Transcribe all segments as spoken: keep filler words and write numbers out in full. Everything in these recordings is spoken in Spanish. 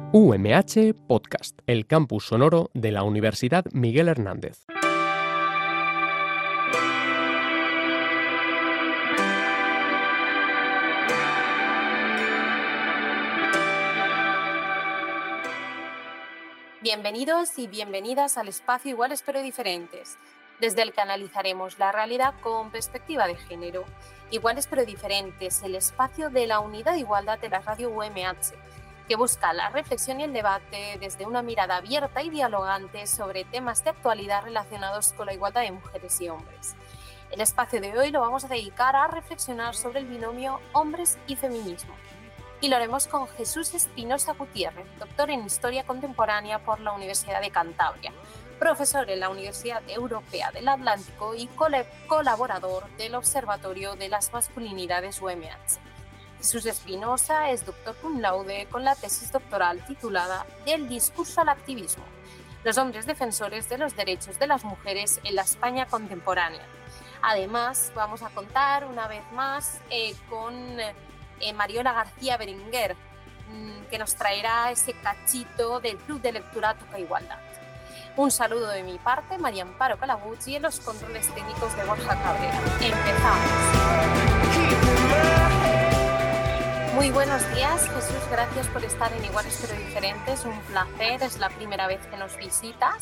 U M H Podcast, el campus sonoro de la Universidad Miguel Hernández. Bienvenidos y bienvenidas al espacio Iguales pero Diferentes, desde el que analizaremos la realidad con perspectiva de género. Iguales pero Diferentes, el espacio de la unidad de igualdad de la radio U M H, que busca la reflexión y el debate desde una mirada abierta y dialogante sobre temas de actualidad relacionados con la igualdad de mujeres y hombres. El espacio de hoy lo vamos a dedicar a reflexionar sobre el binomio hombres y feminismo. Y lo haremos con Jesús Espinosa Gutiérrez, doctor en Historia Contemporánea por la Universidad de Cantabria, profesor en la Universidad Europea del Atlántico y colaborador del Observatorio de las Masculinidades U M H. Jesús Espinosa es doctor cum laude con la tesis doctoral titulada Del discurso al activismo, los hombres defensores de los derechos de las mujeres en la España contemporánea. Además, vamos a contar una vez más eh, con... Eh, Mariola García Berenguer, mmm, que nos traerá ese cachito del Club de Lectura Toca Igualdad. Un saludo de mi parte, María Amparo Calabucci, en los controles técnicos de Borja Cabrera. Empezamos. Muy buenos días, Jesús, gracias por estar en Iguales pero Diferentes, un placer, es la primera vez que nos visitas.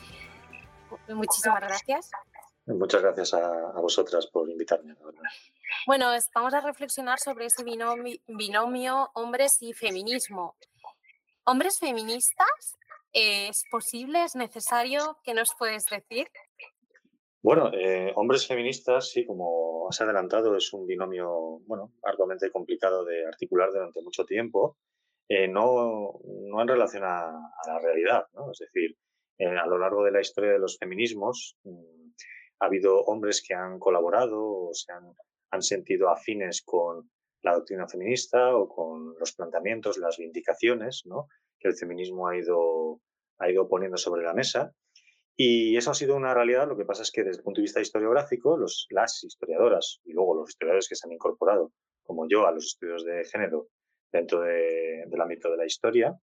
Muchísimas gracias. Muchas gracias a, a vosotras por invitarme. Bueno, vamos a reflexionar sobre ese binomio, binomio hombres y feminismo. ¿Hombres feministas? ¿Es posible? ¿Es necesario? ¿Qué nos puedes decir? Bueno, eh, hombres feministas, sí, como has adelantado, es un binomio, bueno, arduamente complicado de articular durante mucho tiempo, eh, no, no en relación a, a la realidad, ¿no? Es decir, eh, a lo largo de la historia de los feminismos mmm, ha habido hombres que han colaborado o se han, han sentido afines con la doctrina feminista o con los planteamientos, las vindicaciones, ¿no?, que el feminismo ha ido, ha ido poniendo sobre la mesa. Y eso ha sido una realidad. Lo que pasa es que desde el punto de vista historiográfico, los, las historiadoras y luego los historiadores que se han incorporado, como yo, a los estudios de género dentro de, del ámbito de la historia,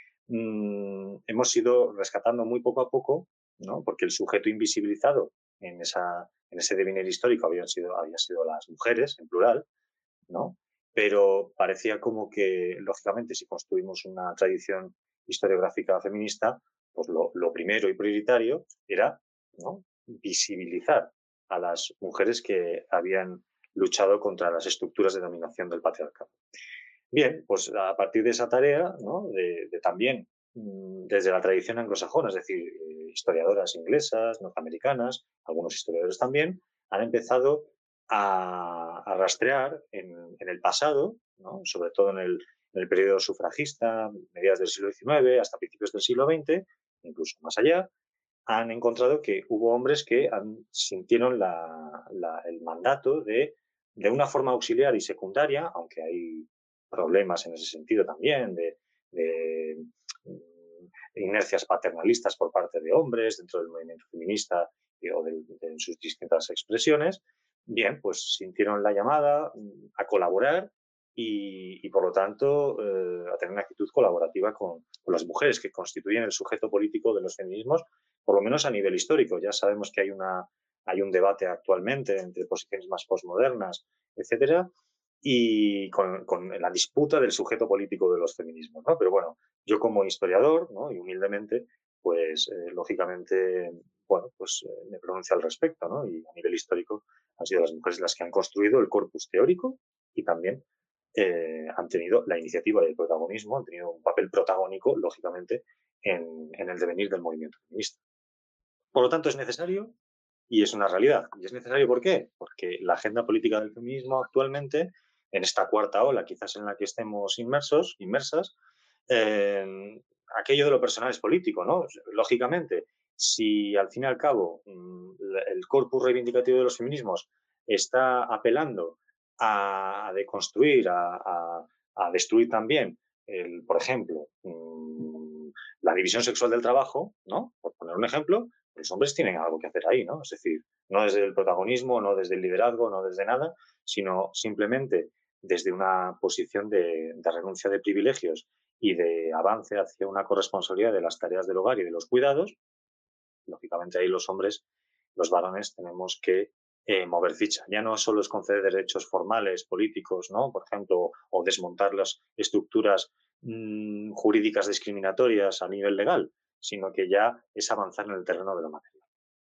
mmm, hemos ido rescatando muy poco a poco, ¿no?, porque el sujeto invisibilizado en, esa, en ese devenir histórico habían sido, habían sido las mujeres, en plural, ¿no? Pero parecía como que, lógicamente, si construimos una tradición historiográfica feminista, pues lo, lo primero y prioritario era, ¿no?, visibilizar a las mujeres que habían luchado contra las estructuras de dominación del patriarcado. Bien, pues a partir de esa tarea, ¿no?, de, de también mmm, desde la tradición anglosajona, es decir, eh, historiadoras inglesas, norteamericanas, algunos historiadores también, han empezado a, a rastrear en, en el pasado, ¿no?, sobre todo en el, en el periodo sufragista, mediados del siglo diecinueve hasta principios del siglo veinte, incluso más allá, han encontrado que hubo hombres que han, sintieron la, la, el mandato de, de una forma auxiliar y secundaria, aunque hay problemas en ese sentido también, de, de inercias paternalistas por parte de hombres dentro del movimiento feminista o de, de, en sus distintas expresiones. Bien, pues sintieron la llamada a colaborar y, y por lo tanto, eh, a tener una actitud colaborativa con, con las mujeres que constituyen el sujeto político de los feminismos, por lo menos a nivel histórico. Ya sabemos que hay, una, hay un debate actualmente entre posiciones más posmodernas, etcétera, y con, con la disputa del sujeto político de los feminismos, ¿no? Pero bueno, yo como historiador, ¿no?, y humildemente, pues eh, lógicamente, bueno, pues eh, me pronuncio al respecto, ¿no? Y a nivel histórico han sido las mujeres las que han construido el corpus teórico y también eh, han tenido la iniciativa y el protagonismo, han tenido un papel protagónico, lógicamente, en, en el devenir del movimiento feminista. Por lo tanto, es necesario y es una realidad. ¿Y es necesario por qué? Porque la agenda política del feminismo actualmente, en esta cuarta ola quizás en la que estemos inmersos, inmersas, eh, aquello de lo personal es político, ¿no? Lógicamente, si al fin y al cabo el corpus reivindicativo de los feminismos está apelando a, a deconstruir, a, a, a destruir también, el, por ejemplo, mmm, la división sexual del trabajo, ¿no?, por poner un ejemplo, los hombres tienen algo que hacer ahí, ¿no? Es decir, no desde el protagonismo, no desde el liderazgo, no desde nada, sino simplemente desde una posición de, de renuncia de privilegios y de avance hacia una corresponsabilidad de las tareas del hogar y de los cuidados, lógicamente ahí los hombres, los varones, tenemos que eh, mover ficha. Ya no solo es conceder derechos formales, políticos, ¿no? Por ejemplo, o desmontar las estructuras mmm, jurídicas discriminatorias a nivel legal, sino que ya es avanzar en el terreno de lo material.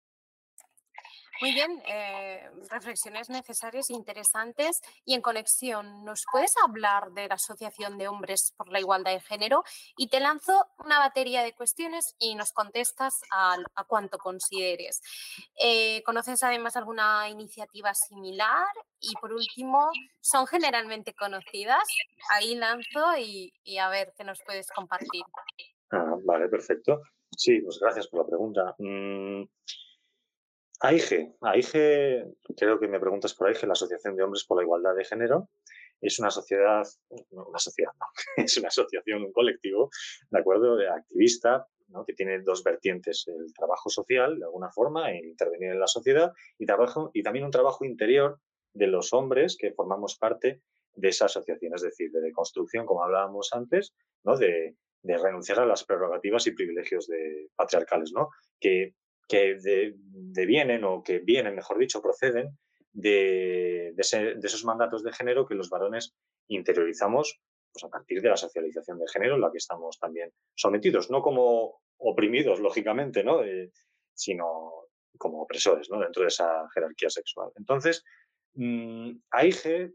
Muy bien, eh, reflexiones necesarias e interesantes. Y en conexión, ¿nos puedes hablar de la Asociación de Hombres por la Igualdad de Género? Y te lanzo una batería de cuestiones y nos contestas a, a cuanto consideres. Eh, ¿Conoces además alguna iniciativa similar? Y por último, ¿son generalmente conocidas? Ahí lanzo y, y a ver qué nos puedes compartir. Ah, vale, perfecto. Sí, pues gracias por la pregunta. Mm, AIGE, AIGE, creo que me preguntas por AIGE, la Asociación de Hombres por la Igualdad de Género, es una sociedad, no, una sociedad no, es una asociación, un colectivo, ¿de acuerdo?, de activista, ¿no?, que tiene dos vertientes, el trabajo social, de alguna forma, e intervenir en la sociedad, y, trabajo, y también un trabajo interior de los hombres que formamos parte de esa asociación, es decir, de deconstrucción, como hablábamos antes, ¿no?, de, de renunciar a las prerrogativas y privilegios de, patriarcales, ¿no?, que que de, de vienen, o que vienen, mejor dicho, proceden de, de, ese, de esos mandatos de género que los varones interiorizamos pues, a partir de la socialización de género en la que estamos también sometidos, no como oprimidos, lógicamente, ¿no?, eh, sino como opresores, ¿no?, dentro de esa jerarquía sexual. Entonces, mmm, AIGE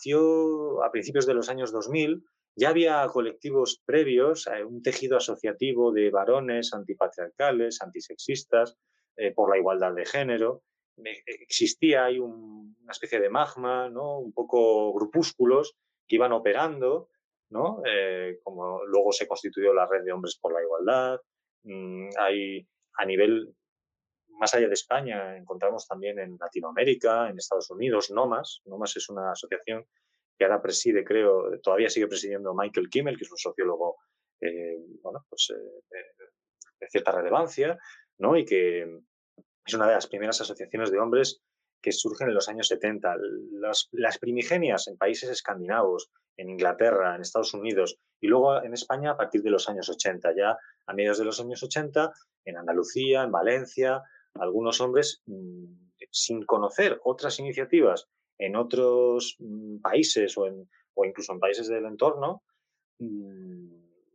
nació a principios de los años dos mil. Ya había colectivos previos, eh, un tejido asociativo de varones antipatriarcales, antisexistas, eh, por la igualdad de género. Eh, existía ahí un, una especie de magma, ¿no?, un poco grupúsculos que iban operando, ¿no?, eh, como luego se constituyó la Red de Hombres por la Igualdad. Mm, hay a nivel, más allá de España, encontramos también en Latinoamérica, en Estados Unidos, NOMAS. NOMAS es una asociación que ahora preside, creo, todavía sigue presidiendo Michael Kimmel, que es un sociólogo, eh, bueno, pues, eh, de, de cierta relevancia, ¿no?, y que es una de las primeras asociaciones de hombres que surgen en los años setenta. Las, las primigenias en países escandinavos, en Inglaterra, en Estados Unidos, y luego en España a partir de los años ochenta. Ya a mediados de los años ochenta, en Andalucía, en Valencia, algunos hombres, mmm, sin conocer otras iniciativas en otros mmm, países o, en, o incluso en países del entorno, mmm,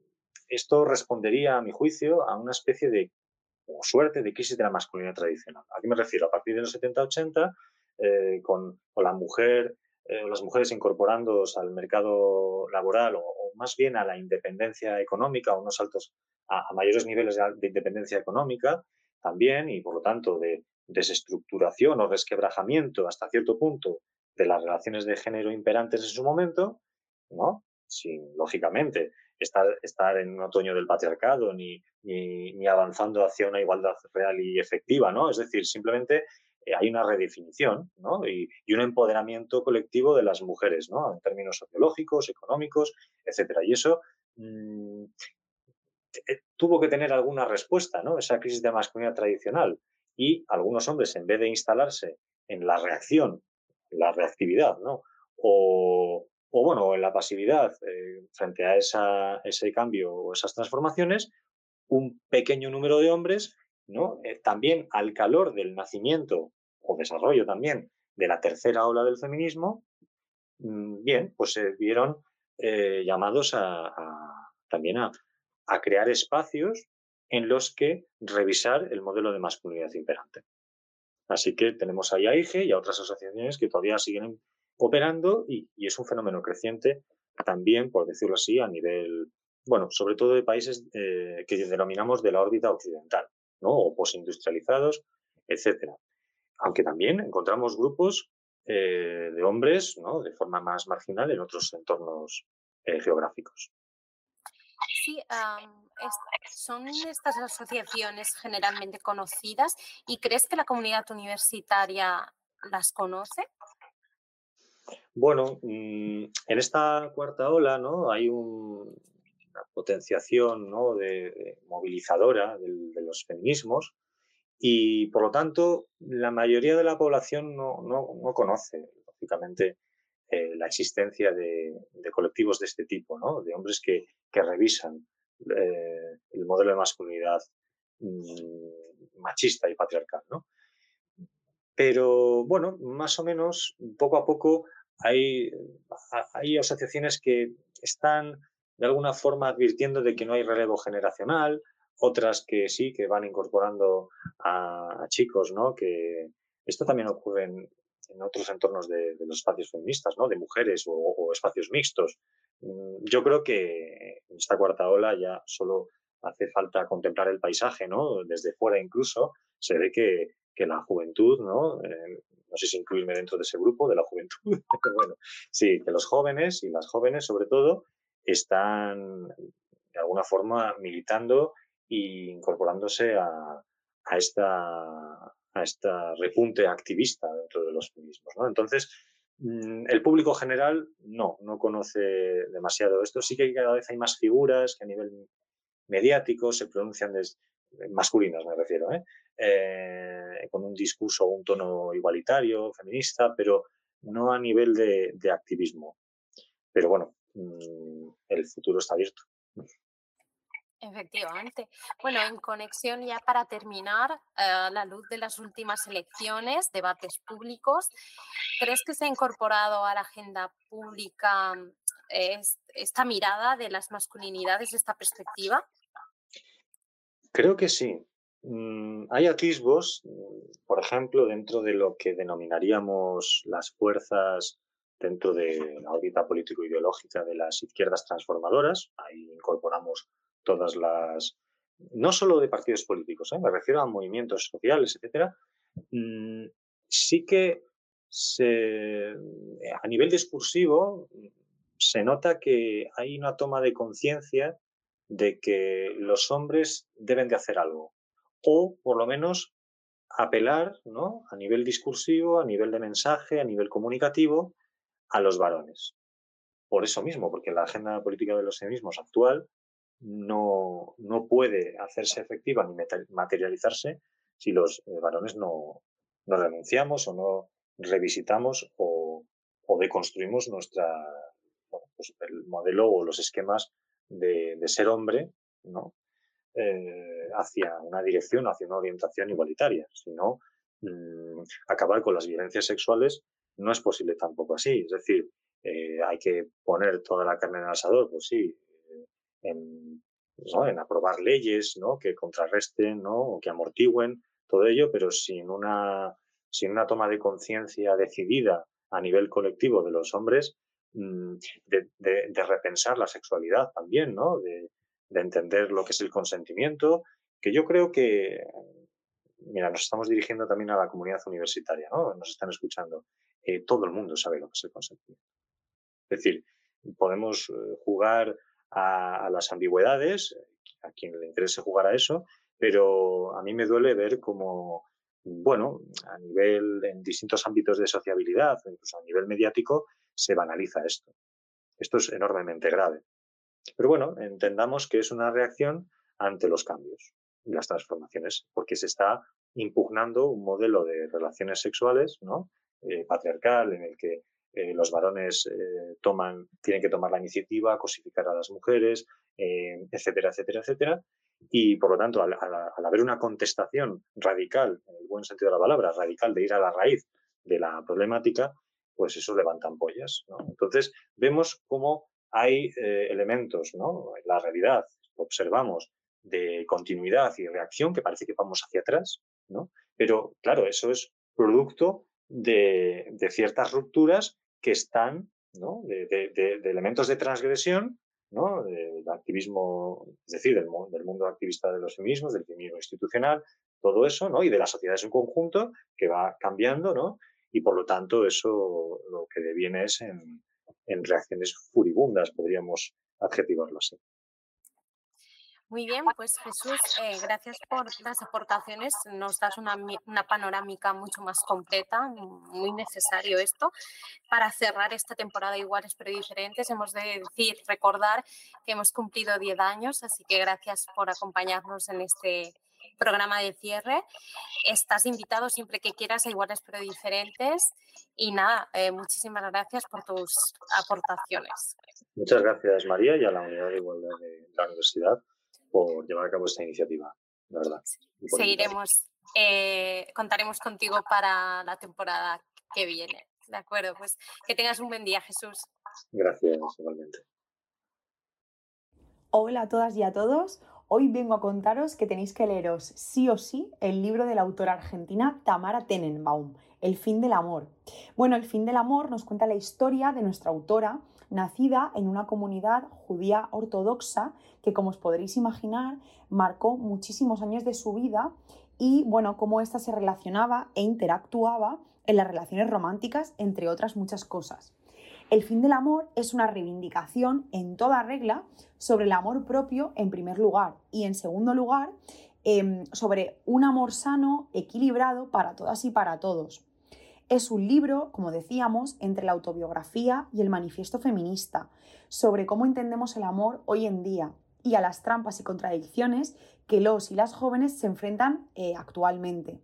esto respondería, a mi juicio, a una especie de o suerte de crisis de la masculinidad tradicional. ¿A qué me refiero? A partir de los setenta ochenta, eh, con, con la mujer, eh, las mujeres incorporándose al mercado laboral o, o más bien a la independencia económica, o unos saltos a, a mayores niveles de, de independencia económica también, y por lo tanto de desestructuración o resquebrajamiento hasta cierto punto de las relaciones de género imperantes en su momento, ¿no?, sin, lógicamente, estar, estar en un otoño del patriarcado ni, ni, ni avanzando hacia una igualdad real y efectiva, ¿no? Es decir, simplemente eh, hay una redefinición, ¿no?, y, y un empoderamiento colectivo de las mujeres, ¿no?, en términos sociológicos, económicos, etcétera. Y eso mmm, tuvo que tener alguna respuesta, ¿no?, esa crisis de masculinidad tradicional. Y algunos hombres, en vez de instalarse en la reacción, en la reactividad, ¿no?, o, o bueno, en la pasividad eh, frente a esa, ese cambio o esas transformaciones, un pequeño número de hombres, ¿no?, eh, también al calor del nacimiento o desarrollo también de la tercera ola del feminismo, mmm, bien, pues se vieron eh, llamados a, a también a, a crear espacios en los que revisar el modelo de masculinidad imperante. Así que tenemos ahí a AIGE y a otras asociaciones que todavía siguen operando, y, y es un fenómeno creciente también, por decirlo así, a nivel, bueno, sobre todo de países eh, que denominamos de la órbita occidental, ¿no?, o posindustrializados, etcétera. Aunque también encontramos grupos eh, de hombres, ¿no?, de forma más marginal en otros entornos eh, geográficos. Sí, um, es, son estas asociaciones generalmente conocidas, y ¿crees que la comunidad universitaria las conoce? Bueno, mmm, en esta cuarta ola, ¿no?, hay un, una potenciación, ¿no?, de, de movilizadora del, de los feminismos, y por lo tanto la mayoría de la población no, no, no conoce, lógicamente, eh, la existencia de, de colectivos de este tipo, ¿no? De hombres que, que revisan eh, el modelo de masculinidad mmm, machista y patriarcal, ¿no? Pero, bueno, más o menos, poco a poco, hay, hay asociaciones que están, de alguna forma, advirtiendo de que no hay relevo generacional, otras que sí, que van incorporando a, a chicos, ¿no? Que esto también ocurre en, en otros entornos de, de los espacios feministas, ¿no? De mujeres o, o espacios mixtos. Yo creo que en esta cuarta ola ya solo hace falta contemplar el paisaje, ¿no? Desde fuera incluso se ve que, que la juventud, ¿no? Eh, no sé si incluirme dentro de ese grupo de la juventud, pero bueno, sí, que los jóvenes y las jóvenes sobre todo están de alguna forma militando e incorporándose a, a esta a esta repunte activista dentro de los feminismos, ¿no? Entonces, el público general no, no conoce demasiado esto. Sí que cada vez hay más figuras que a nivel mediático se pronuncian des, masculinas, me refiero, ¿eh? Eh, con un discurso o un tono igualitario, feminista, pero no a nivel de, de activismo. Pero bueno, mmm, el futuro está abierto. Efectivamente. Bueno, en conexión ya para terminar, eh, a la luz de las últimas elecciones, debates públicos, ¿crees que se ha incorporado a la agenda pública eh, esta mirada de las masculinidades, esta perspectiva? Creo que sí. Mm, hay atisbos, por ejemplo, dentro de lo que denominaríamos las fuerzas dentro de la órbita político-ideológica de las izquierdas transformadoras. Ahí incorporamos todas las, no solo de partidos políticos, ¿eh? Me refiero a movimientos sociales, etcétera. Mm, sí que se, a nivel discursivo se nota que hay una toma de conciencia de que los hombres deben de hacer algo o por lo menos apelar, ¿no? A nivel discursivo, a nivel de mensaje, a nivel comunicativo, a los varones. Por eso mismo, porque la agenda política de los feminismos actual no, no puede hacerse efectiva ni materializarse si los eh, varones no, no renunciamos o no revisitamos o, o deconstruimos nuestra, bueno, pues el modelo o los esquemas de, de ser hombre, ¿no? Eh, hacia una dirección, hacia una orientación igualitaria. Si no, mmm, acabar con las violencias sexuales no es posible tampoco así. Es decir, eh, hay que poner toda la carne en el asador, pues sí, eh, en, ¿no? en aprobar leyes, ¿no? Que contrarresten, ¿no? O que amortigüen todo ello, pero sin una, sin una toma de conciencia decidida a nivel colectivo de los hombres, mmm, de, de, de repensar la sexualidad también, ¿no? De, de entender lo que es el consentimiento, que yo creo que, mira, nos estamos dirigiendo también a la comunidad universitaria, ¿no? Nos están escuchando. Eh, todo el mundo sabe lo que es el consentimiento. Es decir, podemos jugar a, a las ambigüedades, a quien le interese jugar a eso, pero a mí me duele ver cómo, bueno, a nivel, en distintos ámbitos de sociabilidad, incluso a nivel mediático, se banaliza esto. Esto es enormemente grave. Pero bueno, entendamos que es una reacción ante los cambios y las transformaciones, porque se está impugnando un modelo de relaciones sexuales, ¿no? Eh, patriarcal, en el que eh, los varones eh, toman, tienen que tomar la iniciativa, cosificar a las mujeres, eh, etcétera, etcétera, etcétera. Y por lo tanto, al, al, al haber una contestación radical, en el buen sentido de la palabra, radical de ir a la raíz de la problemática, pues eso levanta ampollas, ¿no? Entonces, vemos cómo hay eh, elementos, ¿no? En la realidad observamos de continuidad y reacción que parece que vamos hacia atrás, ¿no? Pero claro, eso es producto de, de ciertas rupturas que están, ¿no? De, de, de, de elementos de transgresión, ¿no? Del activismo, es decir, del, del mundo activista de los feminismos, del feminismo institucional, todo eso, ¿no? Y de la sociedad en conjunto que va cambiando, ¿no? Y por lo tanto eso lo que deviene es en, en reacciones furibundas, podríamos adjetivarlo así. Muy bien, pues Jesús, eh, gracias por las aportaciones. Nos das una, una panorámica mucho más completa, muy necesario esto. Para cerrar esta temporada Iguales pero Diferentes, hemos de decir, recordar que hemos cumplido diez años, así que gracias por acompañarnos en este, programa de cierre. Estás invitado siempre que quieras a Iguales pero Diferentes. Y nada, eh, muchísimas gracias por tus aportaciones. Muchas gracias, María, y a la Unidad de Igualdad de la Universidad por llevar a cabo esta iniciativa, la verdad. Seguiremos, eh, contaremos contigo para la temporada que viene. De acuerdo, pues que tengas un buen día, Jesús. Gracias, igualmente. Hola a todas y a todos. Hoy vengo a contaros que tenéis que leeros sí o sí el libro de la autora argentina Tamara Tenenbaum, El fin del amor. Bueno, El fin del amor nos cuenta la historia de nuestra autora, nacida en una comunidad judía ortodoxa que, como os podréis imaginar, marcó muchísimos años de su vida y, bueno, cómo ésta se relacionaba e interactuaba en las relaciones románticas, entre otras muchas cosas. El fin del amor es una reivindicación en toda regla sobre el amor propio en primer lugar y en segundo lugar eh, sobre un amor sano, equilibrado para todas y para todos. Es un libro, como decíamos, entre la autobiografía y el manifiesto feminista sobre cómo entendemos el amor hoy en día y a las trampas y contradicciones que los y las jóvenes se enfrentan eh, actualmente.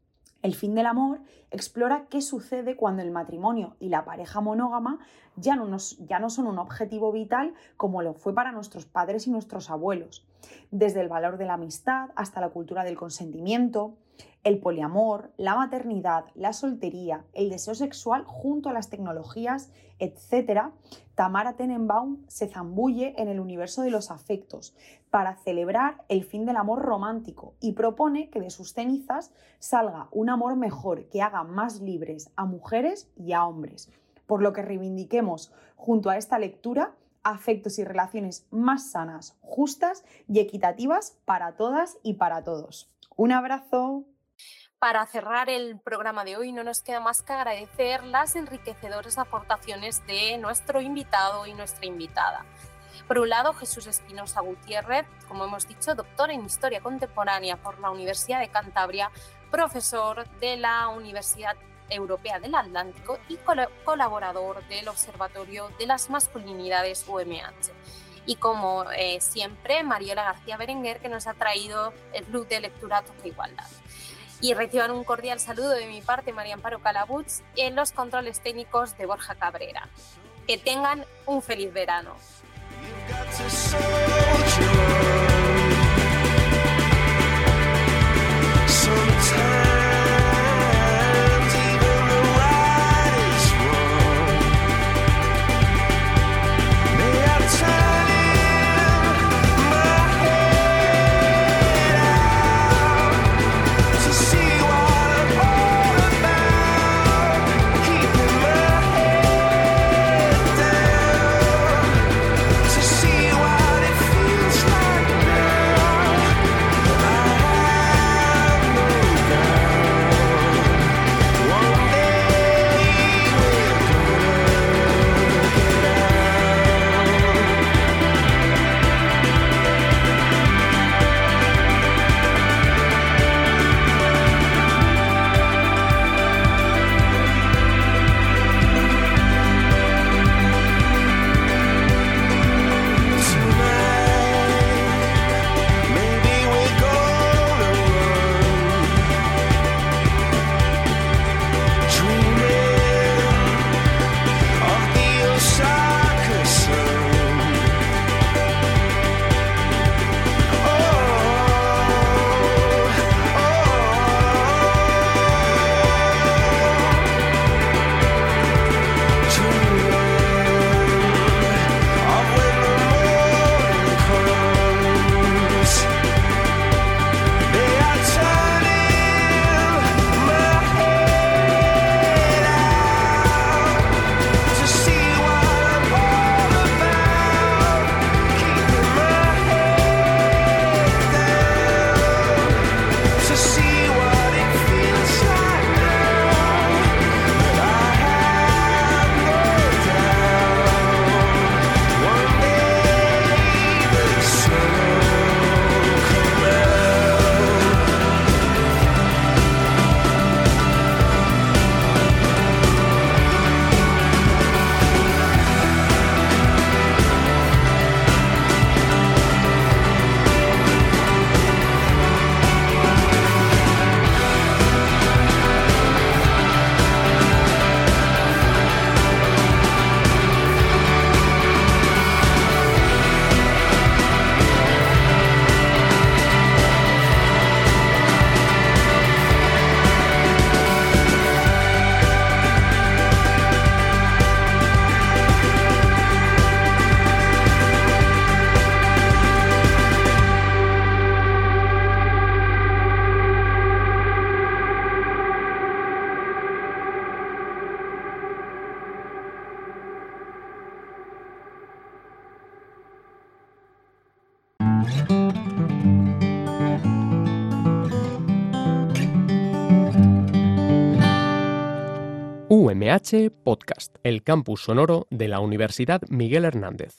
El fin del amor explora qué sucede cuando el matrimonio y la pareja monógama ya no, nos, ya no son un objetivo vital como lo fue para nuestros padres y nuestros abuelos. Desde el valor de la amistad hasta la cultura del consentimiento, el poliamor, la maternidad, la soltería, el deseo sexual junto a las tecnologías, etcétera, Tamara Tenenbaum se zambulle en el universo de los afectos para celebrar el fin del amor romántico y propone que de sus cenizas salga un amor mejor que haga más libres a mujeres y a hombres, por lo que reivindiquemos junto a esta lectura afectos y relaciones más sanas, justas y equitativas para todas y para todos. ¡Un abrazo! Para cerrar el programa de hoy no nos queda más que agradecer las enriquecedoras aportaciones de nuestro invitado y nuestra invitada. Por un lado, Jesús Espinosa Gutiérrez, como hemos dicho, doctor en Historia Contemporánea por la Universidad de Cantabria, profesor de la Universidad Europea del Atlántico y col- colaborador del Observatorio de las Masculinidades U M H. Y como eh, siempre, Mariela García Berenguer, que nos ha traído el Club de Lectura Toca Igualdad. Y reciban un cordial saludo de mi parte, María Amparo Calabuch, en los controles técnicos de Borja Cabrera. Que tengan un feliz verano. Girl, L H Podcast, el campus sonoro de la Universidad Miguel Hernández.